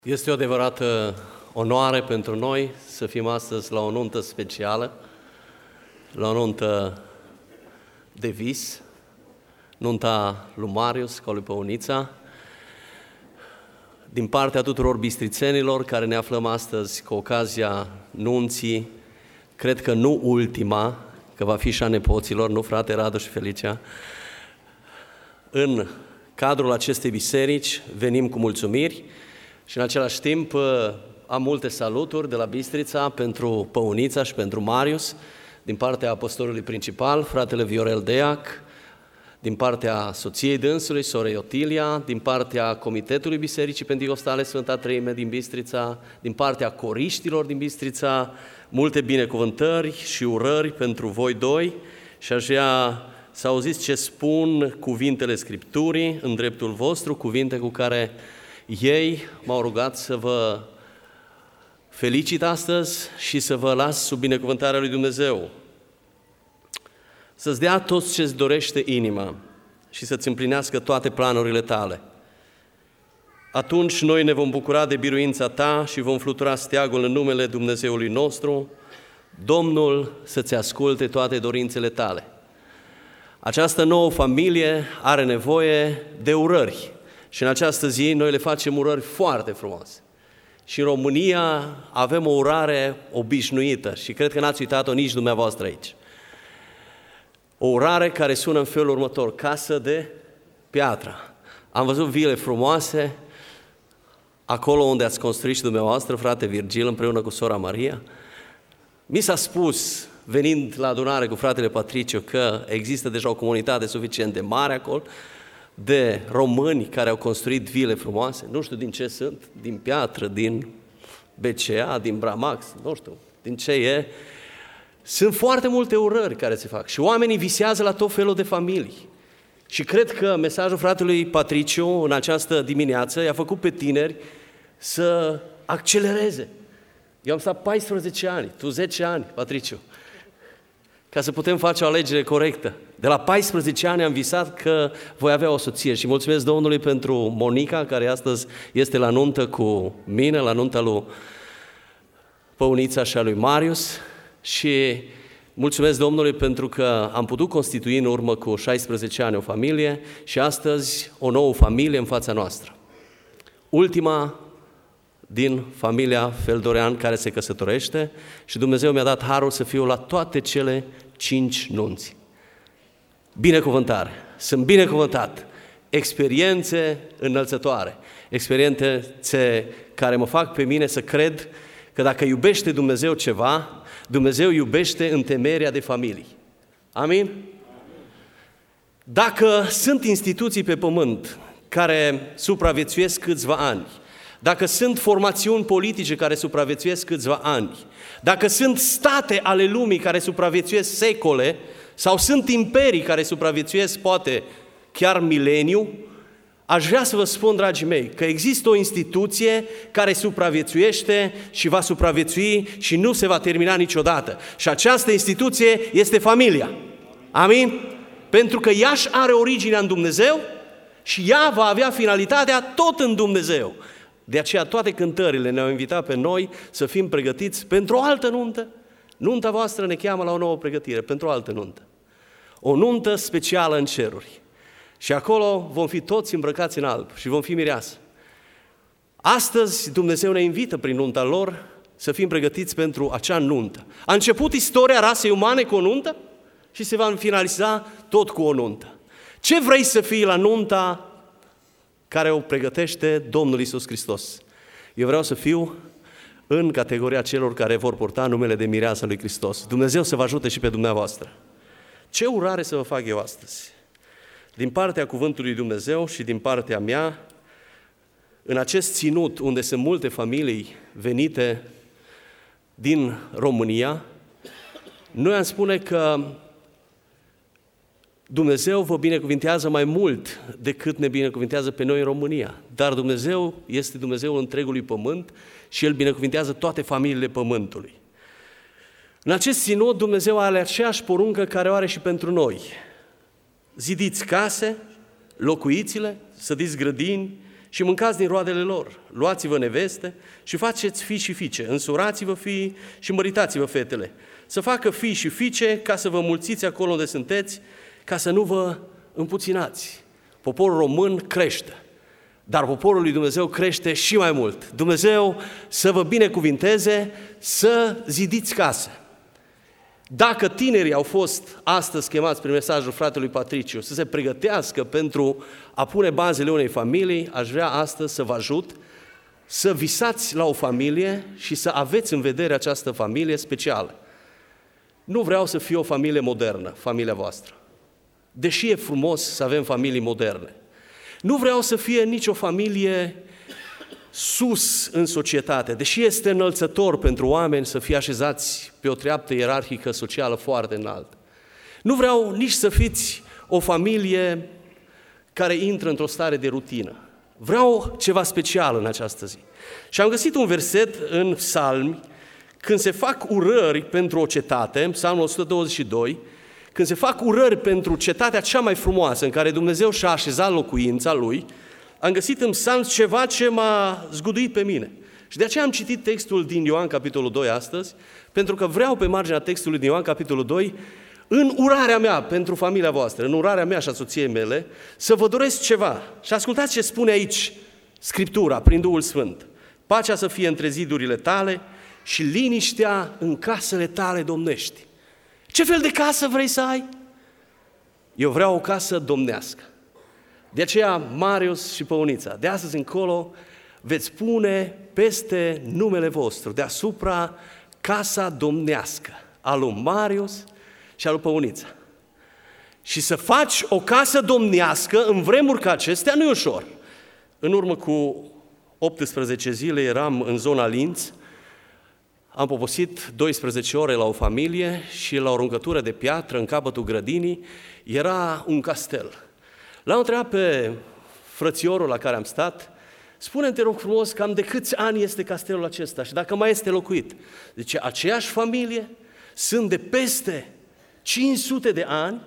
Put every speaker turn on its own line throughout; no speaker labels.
Este o adevărată onoare pentru noi să fim astăzi la o nuntă specială, la o nuntă de vis, nunta lui Marius cu lui Păunița. Din partea tuturor bistrițenilor care ne aflăm astăzi cu ocazia nunții, cred că nu ultima, că va fi și a nepoților, nu frate Radu și Felicia, în cadrul acestei biserici venim cu mulțumiri și în același timp am multe saluturi de la Bistrița pentru Păunița și pentru Marius, din partea apostolului principal, fratele Viorel Deac, din partea soției dânsului, sorei Otilia, din partea Comitetului Bisericii Penticostale Sfânta Treime din Bistrița, din partea coriștilor din Bistrița, multe binecuvântări și urări pentru voi doi și aș vrea să auziți ce spun cuvintele Scripturii în dreptul vostru, cuvinte cu care ei m-au rugat să vă felicit astăzi și să vă las sub binecuvântarea lui Dumnezeu. Să-ți dea tot ce-ți dorește inima și să-ți împlinească toate planurile tale. Atunci noi ne vom bucura de biruința ta și vom flutura steagul în numele Dumnezeului nostru. Domnul să-ți asculte toate dorințele tale. Această nouă familie are nevoie de urări și în această zi noi le facem urări foarte frumoase. Și în România avem o urare obișnuită și cred că n-ați uitat-o nici dumneavoastră aici. O urare care sună în felul următor: casă de piatră. Am văzut vile frumoase acolo unde ați construit și dumneavoastră, frate Virgil, împreună cu sora Maria. Mi s-a spus, venind la adunare cu fratele Patriciu, că există deja o comunitate suficient de mare acolo, de români care au construit vile frumoase, nu știu din ce sunt, din piatră, din BCA, din Bramax, nu știu din ce e. Sunt foarte multe urări care se fac și oamenii visează la tot felul de familii. Și cred că mesajul fratelui Patriciu în această dimineață i-a făcut pe tineri să accelereze. Eu am stat 14 ani, tu 10 ani, Patriciu, ca să putem face o alegere corectă. De la 14 ani am visat că voi avea o soție și mulțumesc Domnului pentru Monica, care astăzi este la nuntă cu mine, la nunta lui Păunița și a lui Marius, și mulțumesc Domnului pentru că am putut constitui în urmă cu 16 ani o familie și astăzi o nouă familie în fața noastră. Ultima din familia Feldorean care se căsătorește și Dumnezeu mi-a dat harul să fiu la toate cele 5 nunți. Binecuvântare! Sunt binecuvântat! Experiențe înălțătoare, experiențe care mă fac pe mine să cred că dacă iubește Dumnezeu ceva, Dumnezeu iubește întemeierea de familii. Amin? Dacă sunt instituții pe pământ care supraviețuiesc câțiva ani, dacă sunt formațiuni politice care supraviețuiesc câțiva ani, dacă sunt state ale lumii care supraviețuiesc secole, sau sunt imperii care supraviețuiesc poate chiar mileniu, aș vrea să vă spun, dragii mei, că există o instituție care supraviețuiește și va supraviețui și nu se va termina niciodată. Și această instituție este familia. Amin? Pentru că ea își are originea în Dumnezeu și ea va avea finalitatea tot în Dumnezeu. De aceea toate cântările ne-au invitat pe noi să fim pregătiți pentru o altă nuntă. Nunta voastră ne cheamă la o nouă pregătire, pentru o altă nuntă. O nuntă specială în ceruri. Și acolo vom fi toți îmbrăcați în alb și vom fi mireasă. Astăzi Dumnezeu ne invită prin nunta lor să fim pregătiți pentru acea nuntă. A început istoria rasei umane cu o nuntă și se va finaliza tot cu o nuntă. Ce vrei să fii la nunta care o pregătește Domnul Iisus Hristos? Eu vreau să fiu în categoria celor care vor purta numele de mireasă lui Hristos. Dumnezeu să vă ajute și pe dumneavoastră. Ce urare să vă fac eu astăzi? Din partea cuvântului Dumnezeu și din partea mea, în acest ținut unde sunt multe familii venite din România, noi am spune că Dumnezeu vă binecuvintează mai mult decât ne binecuvintează pe noi în România. Dar Dumnezeu este Dumnezeul întregului pământ și El binecuvintează toate familiile pământului. În acest ținut Dumnezeu are aceeași poruncă care o are și pentru noi. Zidiți case, locuiți-le, sădiți grădini și mâncați din roadele lor. Luați-vă neveste și faceți fii și fiice, însurați-vă fiii și măritați-vă fetele. Să facă fii și fiice ca să vă mulțiți acolo unde sunteți, ca să nu vă împuținați. Poporul român crește, dar poporul lui Dumnezeu crește și mai mult. Dumnezeu să vă binecuvinteze, să zidiți case. Dacă tinerii au fost astăzi chemați prin mesajul fratelui Patriciu să se pregătească pentru a pune bazele unei familii, aș vrea astăzi să vă ajut să visați la o familie și să aveți în vedere această familie specială. Nu vreau să fie o familie modernă, familia voastră, deși e frumos să avem familii moderne. Nu vreau să fie nicio familie sus în societate, deși este înălțător pentru oameni să fie așezați pe o treaptă ierarhică socială foarte înaltă. Nu vreau nici să fiți o familie care intră într-o stare de rutină. Vreau ceva special în această zi. Și am găsit un verset în Psalmi, când se fac urări pentru o cetate, Psalmul 122, când se fac urări pentru cetatea cea mai frumoasă în care Dumnezeu și-a așezat locuința Lui, am găsit în Psalm ceva ce m-a zguduit pe mine. Și de aceea am citit textul din Ioan, capitolul 2, astăzi, pentru că vreau pe marginea textului din Ioan, capitolul 2, în urarea mea pentru familia voastră, în urarea mea și a soției mele, să vă doresc ceva. Și ascultați ce spune aici Scriptura, prin Duhul Sfânt. Pacea să fie între zidurile tale și liniștea în casele tale domnești. Ce fel de casă vrei să ai? Eu vreau o casă domnească. De aceea, Marius și Păunița, de astăzi încolo veți pune peste numele vostru, deasupra, casa domnească a lui Marius și a lui Păunița. Și să faci o casă domnească în vremuri ca acestea nu e ușor. În urmă cu 18 zile eram în zona Linz, am poposit 12 ore la o familie și la o aruncătură de piatră în capătul grădinii era un castel. L-am întrebat pe frățiorul la care am stat, spune-mi, te rog frumos, cam de câți ani este castelul acesta și dacă mai este locuit. Zice, aceeași familie, sunt de peste 500 de ani,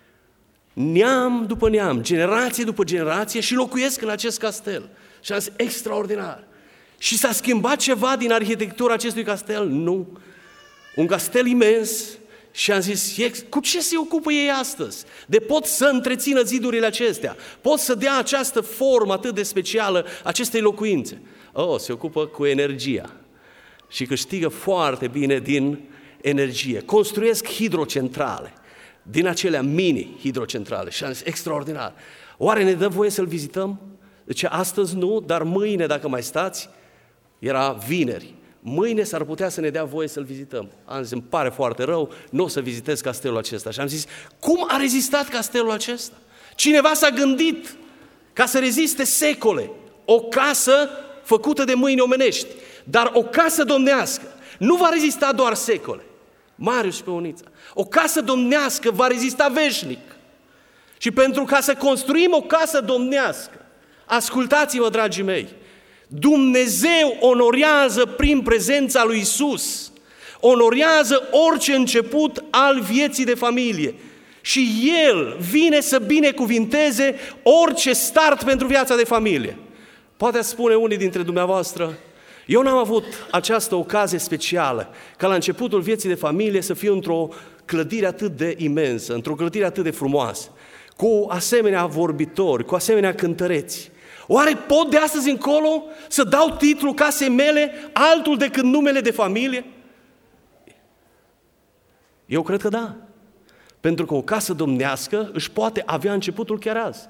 neam după neam, generație după generație și locuiesc în acest castel. Și am zis, extraordinar. Și s-a schimbat ceva din arhitectura acestui castel? Nu. Un castel imens. Și am zis, cu ce se ocupă ei astăzi? De pot să întrețină zidurile acestea? Pot să dea această formă atât de specială acestei locuințe? Se ocupă cu energia. Și câștigă foarte bine din energie. Construiesc hidrocentrale, din acelea mini-hidrocentrale. Și am zis, extraordinar. Oare ne dă voie să-l vizităm? Deci astăzi nu, dar mâine, dacă mai stați, era vineri. Mâine s-ar putea să ne dea voie să-l vizităm. Am zis, îmi pare foarte rău, nu o să vizitez castelul acesta. Și am zis, cum a rezistat castelul acesta? Cineva s-a gândit ca să reziste secole. O casă făcută de mâini omenești, dar o casă domnească nu va rezista doar secole. Marius și Păunița. O casă domnească va rezista veșnic. Și pentru ca să construim o casă domnească, ascultați-mă, dragii mei, Dumnezeu onorează prin prezența lui Iisus, onorează orice început al vieții de familie și El vine să binecuvinteze orice start pentru viața de familie. Poate spune unii dintre dumneavoastră, eu n-am avut această ocazie specială ca la începutul vieții de familie să fiu într-o clădire atât de imensă, într-o clădire atât de frumoasă, cu asemenea vorbitori, cu asemenea cântăreți. Oare pot de astăzi încolo să dau titlul casei mele altul decât numele de familie? Eu cred că da. Pentru că o casă domnească își poate avea începutul chiar azi.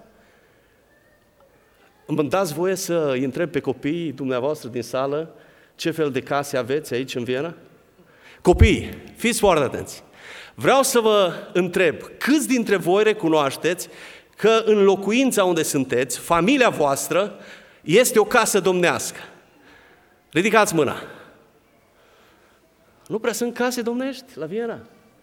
Îmi dați voie să îi întreb pe copiii dumneavoastră din sală ce fel de case aveți aici în Viena? Copiii, fiți foarte atenți. Vreau să vă întreb, câți dintre voi recunoașteți că în locuința unde sunteți, familia voastră, este o casă domnească? Ridicați mâna. Nu prea sunt case domnești la Viena?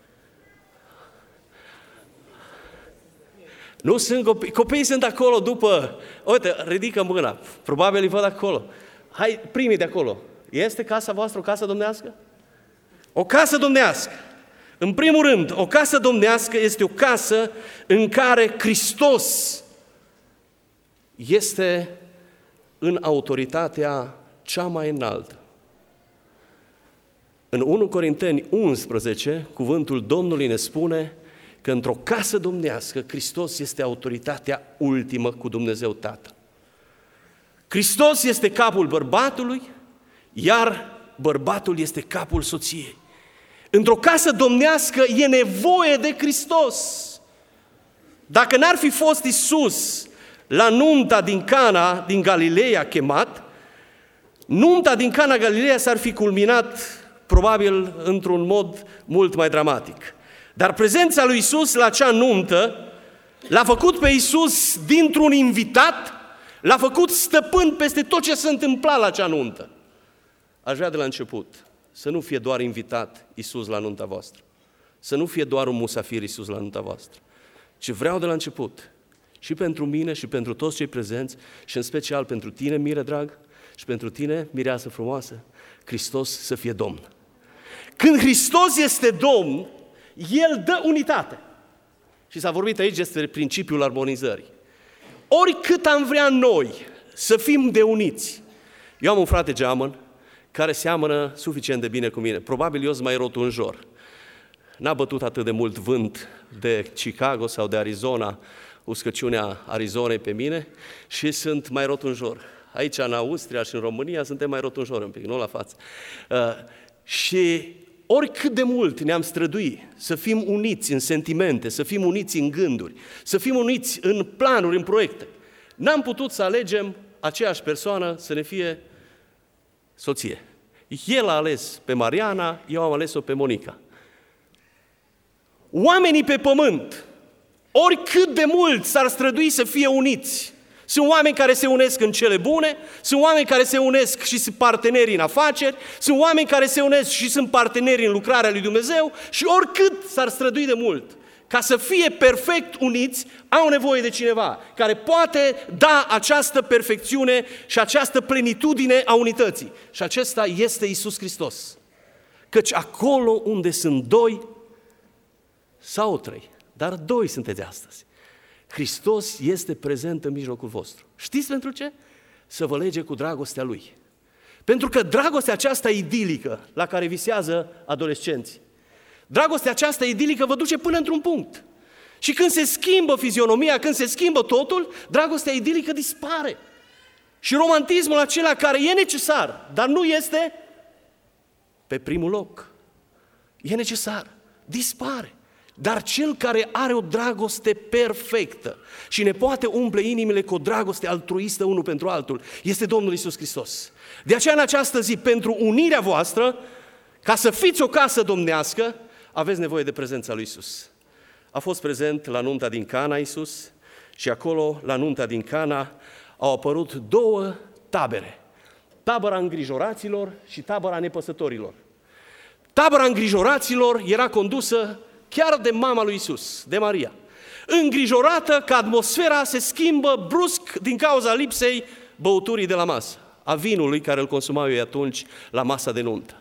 Nu sunt copii. Copiii sunt acolo după... Uite, ridică mâna. Probabil îi văd acolo. Hai, primii de acolo. Este casa voastră o casă domnească? O casă domnească. În primul rând, o casă domnească este o casă în care Hristos este în autoritatea cea mai înaltă. În 1 Corinteni 11, cuvântul Domnului ne spune că într-o casă domnească Hristos este autoritatea ultimă cu Dumnezeu Tatăl. Hristos este capul bărbatului, iar bărbatul este capul soției. Într-o casă domnească e nevoie de Hristos. Dacă n-ar fi fost Iisus la nunta din Cana, din Galileea chemat, nunta din Cana Galileea s-ar fi culminat probabil într-un mod mult mai dramatic. Dar prezența lui Iisus la acea nuntă l-a făcut pe Iisus dintr-un invitat, l-a făcut stăpân peste tot ce se întâmpla la acea nuntă. Aș vrea de la început să nu fie doar invitat Iisus la nunta voastră, să nu fie doar un musafir Iisus la nunta voastră, ci vreau de la început și pentru mine și pentru toți cei prezenți și în special pentru tine, Mire drag, și pentru tine, mireasă frumoasă, Hristos să fie Domn. Când Hristos este Domn, El dă unitate. Și s-a vorbit aici despre principiul armonizării. Oricât am vrea noi să fim de uniți. Eu am un frate geamăn care seamănă suficient de bine cu mine. Probabil eu sunt mai rotunjor. N-a bătut atât de mult vânt de Chicago sau de Arizona, uscăciunea Arizonei pe mine și sunt mai rotunjor. Aici în Austria și în România suntem mai rotunjori un pic, nu la față. Și oricât de mult ne-am străduit să fim uniți în sentimente, să fim uniți în gânduri, să fim uniți în planuri, în proiecte, n-am putut să alegem aceeași persoană să ne fie soție. El a ales pe Mariana, eu am ales-o pe Monica. Oamenii pe pământ, oricât de mult s-ar strădui să fie uniți, sunt oameni care se unesc în cele bune, sunt oameni care se unesc și sunt parteneri în afaceri, sunt oameni care se unesc și sunt parteneri în lucrarea lui Dumnezeu și oricât s-ar strădui de mult, ca să fie perfect uniți, au nevoie de cineva care poate da această perfecțiune și această plenitudine a unității. Și acesta este Iisus Hristos. Căci acolo unde sunt doi sau trei, dar doi sunteți astăzi, Hristos este prezent în mijlocul vostru. Știți pentru ce? Să vă lege cu dragostea Lui. Pentru că dragostea aceasta idilică la care visează adolescenții, dragostea aceasta idilică vă duce până într-un punct. Și când se schimbă fizionomia, când se schimbă totul, dragostea idilică dispare. Și romantismul acela care e necesar, dar nu este pe primul loc, e necesar, dispare. Dar cel care are o dragoste perfectă și ne poate umple inimile cu o dragoste altruistă unul pentru altul, este Domnul Iisus Hristos. De aceea în această zi, pentru unirea voastră, ca să fiți o casă domnească, aveți nevoie de prezența lui Iisus. A fost prezent la nunta din Cana Iisus și acolo, la nunta din Cana, au apărut două tabere. Tabăra îngrijoraților și tabăra nepăsătorilor. Tabăra îngrijoraților era condusă chiar de mama lui Iisus, de Maria. Îngrijorată că atmosfera se schimbă brusc din cauza lipsei băuturii de la masă, a vinului care îl consumau ei atunci la masa de nuntă.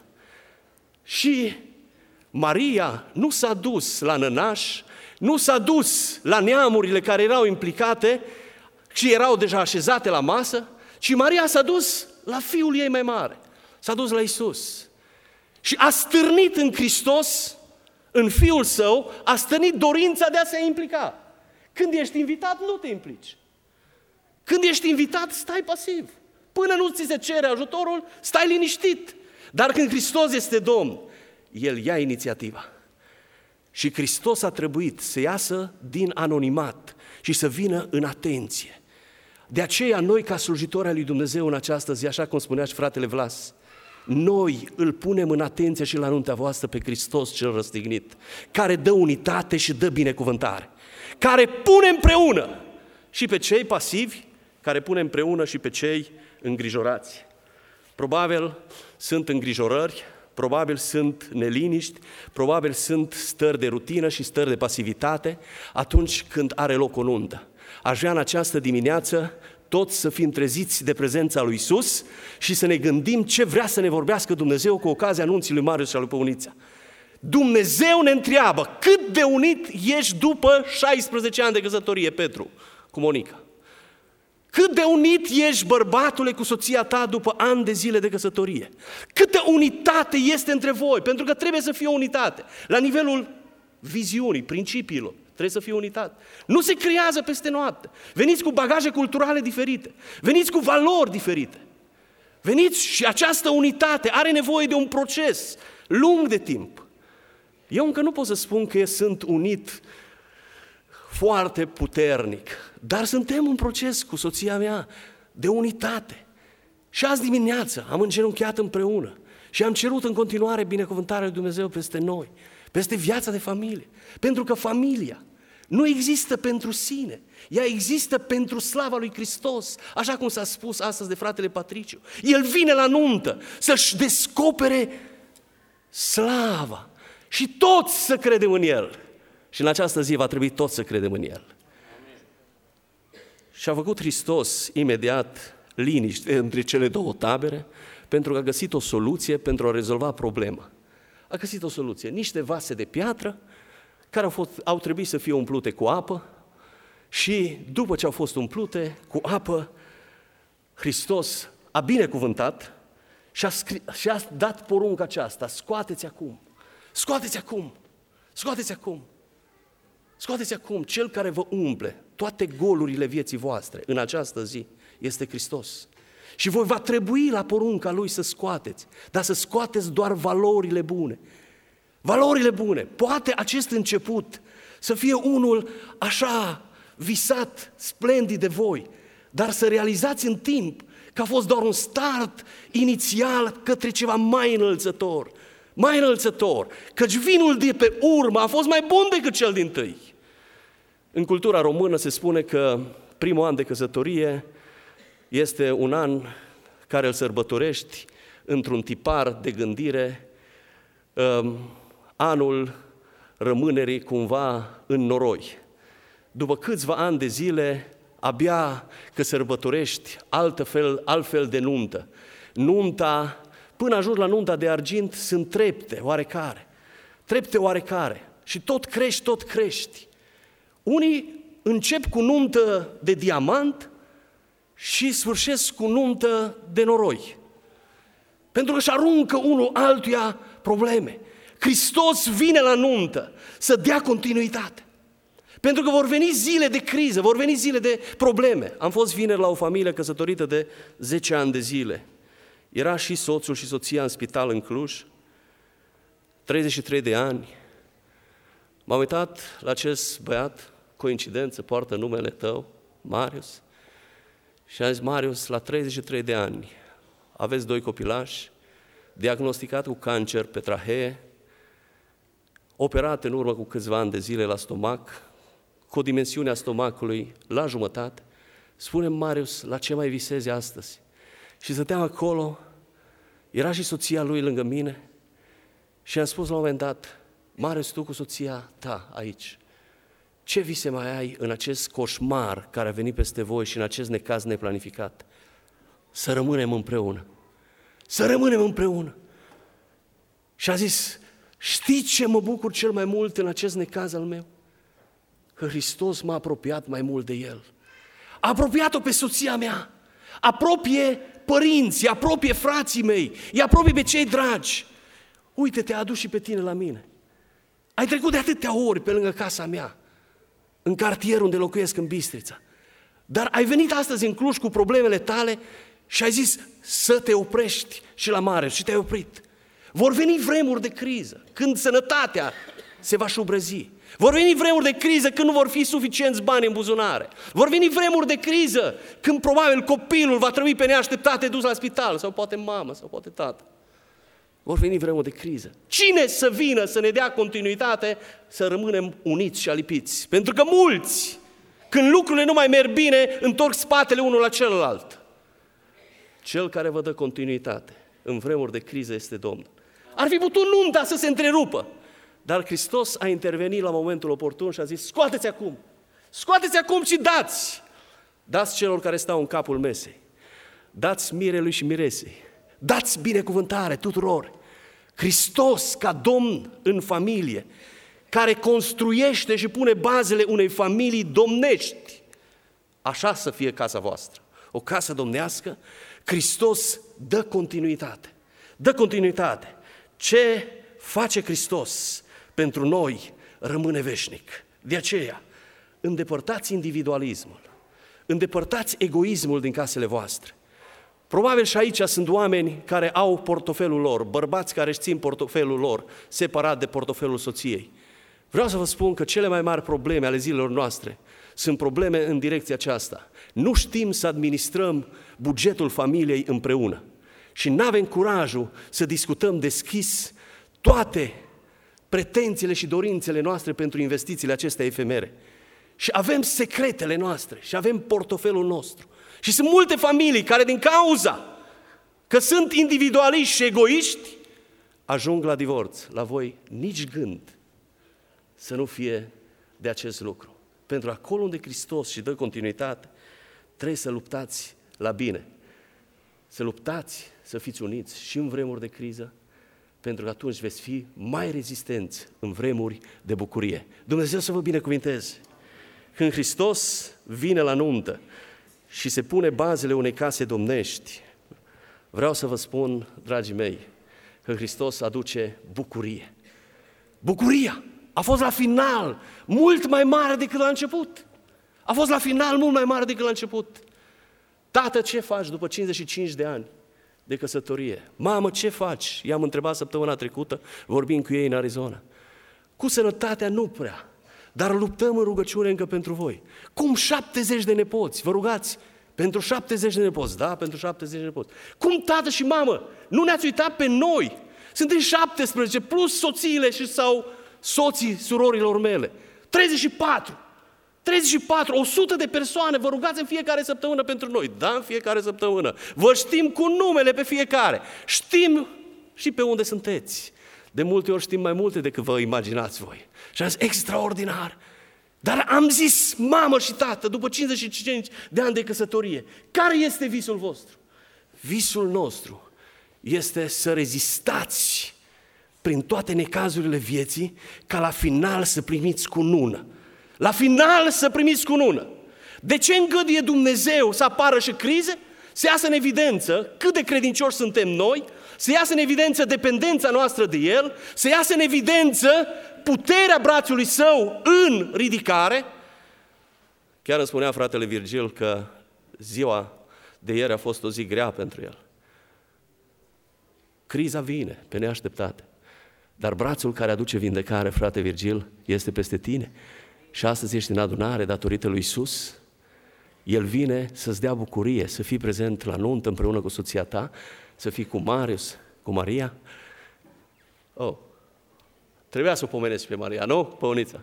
Și Maria nu s-a dus la nănaș, nu s-a dus la neamurile care erau implicate și erau deja așezate la masă, ci Maria s-a dus la fiul ei mai mare, s-a dus la Iisus. Și a stârnit în Hristos, în Fiul Său, a stârnit dorința de a se implica. Când ești invitat, nu te implici. Când ești invitat, stai pasiv. Până nu ți se cere ajutorul, stai liniștit. Dar când Hristos este Domn, El ia inițiativa. Și Hristos a trebuit să iasă din anonimat și să vină în atenție. De aceea noi, ca slujitori ai lui Dumnezeu în această zi, așa cum spunea și fratele Vlas, noi îl punem în atenție și la nunta voastră pe Hristos cel răstignit, care dă unitate și dă binecuvântare, care pune împreună și pe cei pasivi, care pune împreună și pe cei îngrijorați. Probabil sunt îngrijorări, probabil sunt neliniști, probabil sunt stări de rutină și stări de pasivitate atunci când are loc o nuntă. Aș vrea în această dimineață toți să fim treziți de prezența lui Iisus și să ne gândim ce vrea să ne vorbească Dumnezeu cu ocazia anunții lui Marius și a lui Păunița. Dumnezeu ne întreabă cât de unit ești după 16 ani de căsătorie, Petru, cu Monica. Cât de unit ești, bărbatule, cu soția ta după ani de zile de căsătorie? Câtă unitate este între voi? Pentru că trebuie să fie o unitate. La nivelul viziunii, principiilor, trebuie să fie unitate. Nu se creează peste noapte. Veniți cu bagaje culturale diferite. Veniți cu valori diferite. Veniți și această unitate are nevoie de un proces lung de timp. Eu încă nu pot să spun că sunt unit foarte puternic, dar suntem în proces cu soția mea de unitate. Și azi dimineață am îngenunchiat împreună și am cerut în continuare binecuvântarea lui Dumnezeu peste noi, peste viața de familie. Pentru că familia nu există pentru sine, ea există pentru slava lui Hristos, așa cum s-a spus astăzi de fratele Patriciu. El vine la nuntă să-și descopere slava și toți să credem în El. Și în această zi va trebui toți să credem în El. Și a făcut Hristos imediat liniște între cele două tabere, pentru că a găsit o soluție pentru a rezolva problema. A găsit o soluție, niște vase de piatră care au trebuit să fie umplute cu apă și după ce au fost umplute cu apă, Hristos a binecuvântat și a dat porunca aceasta: scoateți acum, scoateți acum, scoateți acum. Scoateți acum, cel care vă umple toate golurile vieții voastre în această zi este Hristos. Și voi va trebui la porunca Lui să scoateți, dar să scoateți doar valorile bune. Valorile bune. Poate acest început să fie unul așa visat, splendid de voi, dar să realizați în timp că a fost doar un start inițial către ceva mai înălțător. Mai înălțător, căci vinul de pe urmă a fost mai bun decât cel dintâi. În cultura română se spune că primul an de căsătorie este un an care îl sărbătorești într-un tipar de gândire, anul rămânerii cumva în noroi. După câțiva ani de zile, abia că sărbătorești altfel de nuntă. Nunta, până ajungi la nunta de argint, sunt trepte oarecare. Și tot crești. Unii încep cu nuntă de diamant și sfârșesc cu nuntă de noroi. Pentru că își aruncă unul altuia probleme. Hristos vine la nuntă să dea continuitate. Pentru că vor veni zile de criză, vor veni zile de probleme. Am fost vineri la o familie căsătorită de 10 ani de zile. Era și soțul și soția în spital în Cluj, 33 de ani. M-am uitat la acest băiat, coincidență, poartă numele tău, Marius, și am zis: Marius, la 33 de ani, aveți 2 copilași, diagnosticat cu cancer pe trahee, operat în urmă cu câțiva ani de zile la stomac, cu o dimensiune a stomacului la jumătate. Spune-mi, Marius, la ce mai visezi astăzi? Și stăteam acolo, era și soția lui lângă mine și am spus la un moment dat: Marius, tu cu soția ta aici, ce vise mai ai în acest coșmar care a venit peste voi și în acest necaz neplanificat? Să rămânem împreună. Să rămânem împreună. Și a zis: știi ce mă bucur cel mai mult în acest necaz al meu? Că Hristos m-a apropiat mai mult de El. A apropiat-o pe soția mea, apropie părinții, apropie frații mei, îi apropie pe cei dragi. Uite, te-a adus și pe tine la mine. Ai trecut de atâtea ori pe lângă casa mea, în cartierul unde locuiesc în Bistrița. Dar ai venit astăzi în Cluj cu problemele tale și ai zis să te oprești și la mare și te-ai oprit. Vor veni vremuri de criză, când sănătatea se va șubrezi. Vor veni vremuri de criză când nu vor fi suficienți bani în buzunare. Vor veni vremuri de criză când probabil copilul va trebui pe neașteptate dus la spital, sau poate mamă, sau poate tată. Vor veni vremuri de criză. Cine să vină să ne dea continuitate, să rămânem uniți și alipiți? Pentru că mulți, când lucrurile nu mai merg bine, întorc spatele unul la celălalt. Cel care vă dă continuitate în vremuri de criză este Domnul. Ar fi putut nunta să se întrerupă, dar Hristos a intervenit la momentul oportun și a zis: scoateți acum! Scoateți acum și dați! Dați celor care stau în capul mesei. Dați mirelui și miresei. Dați binecuvântare tuturor. Hristos ca Domn în familie, care construiește și pune bazele unei familii domnești. Așa să fie casa voastră. o casă domnească, Hristos dă continuitate. Dă continuitate. Ce face Hristos pentru noi rămâne veșnic. De aceea, îndepărtați individualismul, îndepărtați egoismul din casele voastre. Probabil și aici sunt oameni care au portofelul lor, bărbați care își țin portofelul lor separat de portofelul soției. Vreau să vă spun că cele mai mari probleme ale zilelor noastre sunt probleme în direcția aceasta. Nu știm să administrăm bugetul familiei împreună și nu avem curajul să discutăm deschis toate pretențiile și dorințele noastre pentru investițiile acestea efemere. Și avem secretele noastre și avem portofelul nostru. Și sunt multe familii care din cauza că sunt individualiști și egoiști ajung la divorț. La voi nici gând să nu fie de acest lucru. Pentru acolo unde Hristos și dă continuitate, trebuie să luptați la bine. Să luptați, să fiți uniți și în vremuri de criză, pentru că atunci veți fi mai rezistenți în vremuri de bucurie. Dumnezeu să vă binecuvinteze! Când Hristos vine la nuntă și se pune bazele unei case domnești, vreau să vă spun, dragii mei, că Hristos aduce bucurie. Bucuria a fost la final mult mai mare decât la început. A fost la final mult mai mare decât la început. Tată, ce faci după 55 de ani de căsătorie? Mamă, ce faci? I-am întrebat săptămâna trecută, vorbind cu ei în Arizona. Cu sănătatea nu prea, dar luptăm în rugăciune încă pentru voi. Cum 70 de nepoți? Vă rugați pentru 70 de nepoți? Da, pentru 70 de nepoți. Cum tată și mamă? Nu ne-ați uitat pe noi? Suntem 17 plus soțiile sau soții surorilor mele. 34, 100 de persoane, vă rugați în fiecare săptămână pentru noi. Da, în fiecare săptămână. Vă știm cu numele pe fiecare. Știm și pe unde sunteți. De multe ori știm mai multe decât vă imaginați voi. Și am zis, extraordinar. Dar am zis, mamă și tată, după 55 de ani de căsătorie, care este visul vostru? Visul nostru este să rezistați prin toate necazurile vieții, ca la final să primiți cunună. La final să primiți cunună. De ce îngăduie Dumnezeu să apară și crize? Să iasă în evidență cât de credincioși suntem noi, să iasă în evidență dependența noastră de El, să iasă în evidență puterea brațului Său în ridicare. Chiar îmi spunea fratele Virgil că ziua de ieri a fost o zi grea pentru el. Criza vine pe neașteptate, dar brațul care aduce vindecare, frate Virgil, este peste tine. Și astăzi ești în adunare datorită lui Iisus. El vine să-ți dea bucurie, să fii prezent la nuntă împreună cu soția ta, să fii cu Marius, cu Maria. Oh, trebuia să o pomenesc pe Maria, nu? Păunița.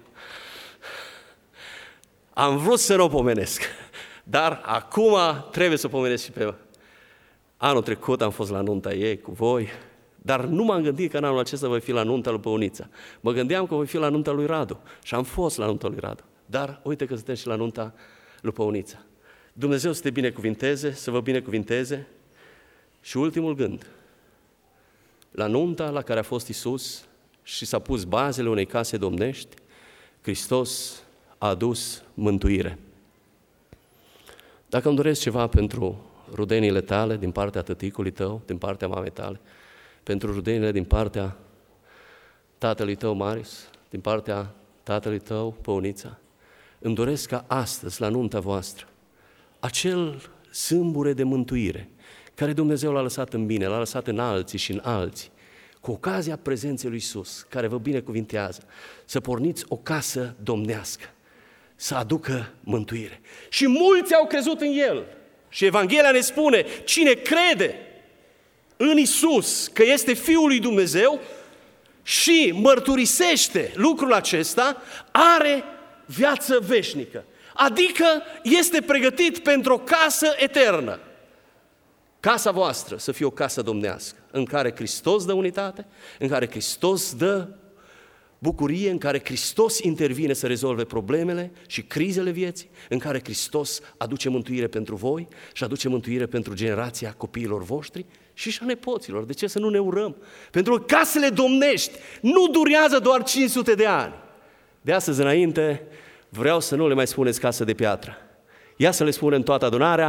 Am vrut să nu o pomenesc, dar acum trebuie să o pomenesc și pe... Anul trecut am fost la nunta ei cu voi, dar nu m-am gândit că în anul acesta voi fi la nunta lui Păunița. Mă gândeam că voi fi la nunta lui Radu și am fost la nunta lui Radu. Dar uite că suntem și la nunta lui Păunița. Dumnezeu să te binecuvinteze, să vă binecuvinteze. Și ultimul gând, la nunta la care a fost Iisus și s-a pus bazele unei case domnești, Hristos a adus mântuire. Dacă îmi doresc ceva pentru rudenile tale, din partea tăticului tău, din partea mamei tale, pentru rudenile din partea tatălui tău, Marius, din partea tatălui tău, Păunița, îmi doresc ca astăzi, la nunta voastră, acel sâmbure de mântuire, care Dumnezeu l-a lăsat în mine, l-a lăsat în alții și în alții, cu ocazia prezenței lui Iisus, care vă binecuvintează, să porniți o casă domnească, să aducă mântuire. Și mulți au crezut în El. Și Evanghelia ne spune, cine crede în Iisus, că este Fiul lui Dumnezeu și mărturisește lucrul acesta, are viață veșnică. Adică este pregătit pentru o casă eternă. Casa voastră să fie o casă domnească, în care Hristos dă unitate, în care Hristos dă bucurie, în care Hristos intervine să rezolve problemele și crizele vieții, în care Hristos aduce mântuire pentru voi și aduce mântuire pentru generația copiilor voștri și a nepoților. De ce să nu ne urăm? Pentru că casele domnești nu durează doar 500 de ani. De astăzi înainte vreau să nu le mai spuneți casă de piatră. Ia să le spunem toată adunarea,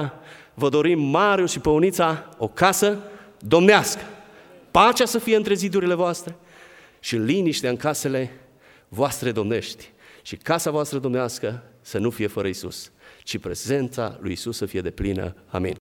vă dorim, Mariu și Păunița, o casă domnească. Pacea să fie între zidurile voastre și liniștea în casele voastre domnești. Și casa voastră domnească să nu fie fără Iisus, ci prezența lui Iisus să fie deplină. Amin.